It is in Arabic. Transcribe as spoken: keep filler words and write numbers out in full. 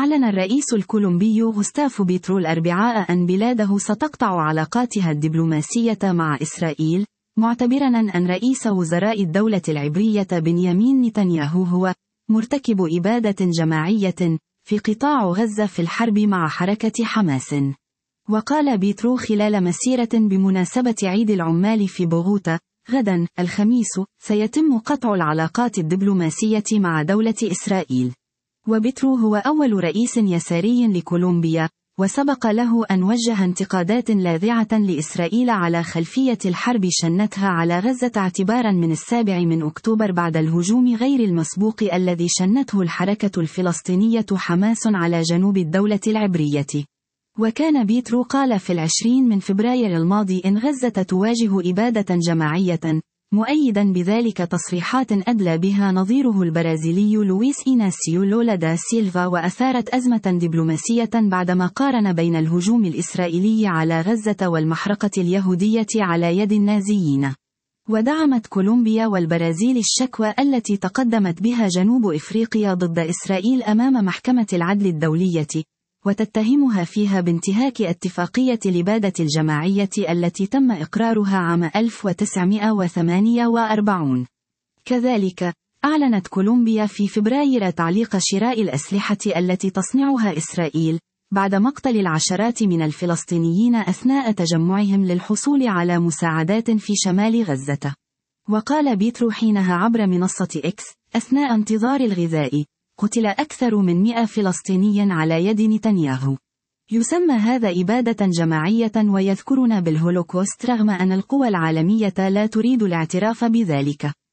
أعلن الرئيس الكولومبي غوستافو بيترو الأربعاء أن بلاده ستقطع علاقاتها الدبلوماسية مع إسرائيل، معتبراً أن رئيس وزراء الدولة العبرية بنيامين نتنياهو هو مرتكب إبادة جماعية في قطاع غزة في الحرب مع حركة حماس. وقال بيترو خلال مسيرة بمناسبة عيد العمال في بوغوتا غدا الخميس: سيتم قطع العلاقات الدبلوماسية مع دولة إسرائيل. وبيترو هو أول رئيس يساري لكولومبيا، وسبق له أن وجه انتقادات لاذعة لإسرائيل على خلفية الحرب شنتها على غزة اعتبارا من السابع من أكتوبر بعد الهجوم غير المسبوق الذي شنته الحركة الفلسطينية حماس على جنوب الدولة العبرية. وكان بيترو قال في العشرين من فبراير الماضي إن غزة تواجه إبادة جماعية، مؤيدا بذلك تصريحات أدلى بها نظيره البرازيلي لويس إيناسيو لولا دا سيلفا، وأثارت أزمة دبلوماسية بعدما قارن بين الهجوم الإسرائيلي على غزة والمحرقة اليهودية على يد النازيين. ودعمت كولومبيا والبرازيل الشكوى التي تقدمت بها جنوب إفريقيا ضد إسرائيل أمام محكمة العدل الدولية، وتتهمها فيها بانتهاك اتفاقية الإبادة الجماعية التي تم إقرارها عام ألف وتسعمائة وثمانية وأربعين. كذلك، أعلنت كولومبيا في فبراير تعليق شراء الأسلحة التي تصنعها إسرائيل، بعد مقتل العشرات من الفلسطينيين أثناء تجمعهم للحصول على مساعدات في شمال غزة. وقال بيترو حينها عبر منصة إكس: أثناء انتظار الغذاء، قتل أكثر من مئة فلسطيني على يد نتنياهو. يسمى هذا إبادة جماعية ويذكرنا بالهولوكوست رغم أن القوى العالمية لا تريد الاعتراف بذلك.